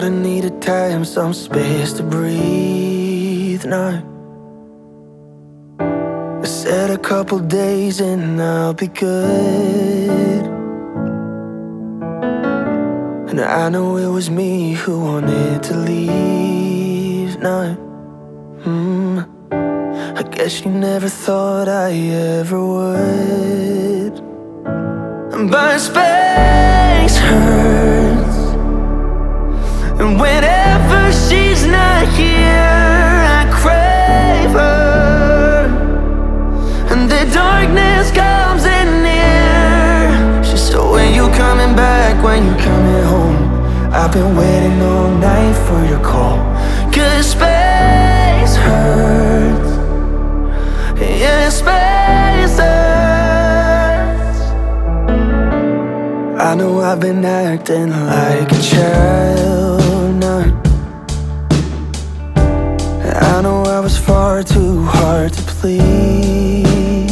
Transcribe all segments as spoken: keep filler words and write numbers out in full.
I needed time, some space to breathe now. I said a couple days and I'll be good. And I know it was me who wanted to leave now. mm. I guess you never thought I ever would. But space hurts, and whenever she's not here, I crave her. And the darkness comes in near. She said, when you coming back, when you coming home? I've been waiting all night for your call. Cause space hurts, yeah, space hurts. I know I've been acting like a child now. I know I was far too hard to please,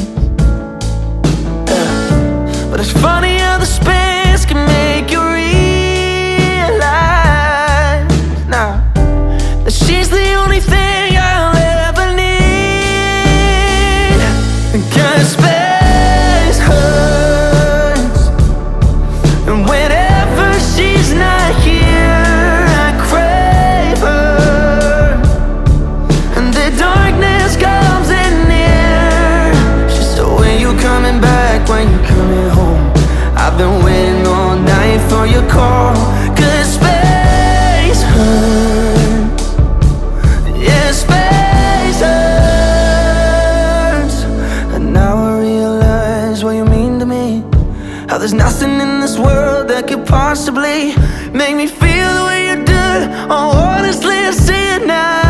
yeah. But it's funny how the space can make you realize now that she's the only thing I'll ever need. Cause space hurts, and whenever she's not here, I crave her. And the darkness comes in near. She said, when you coming back, when you coming home? I've been waiting all night for your call. Cause space hurts, yeah, space hurts. And now I realize what you mean to me. How there's nothing in this world that could possibly make me feel the way you do. Oh, honestly, I see it now.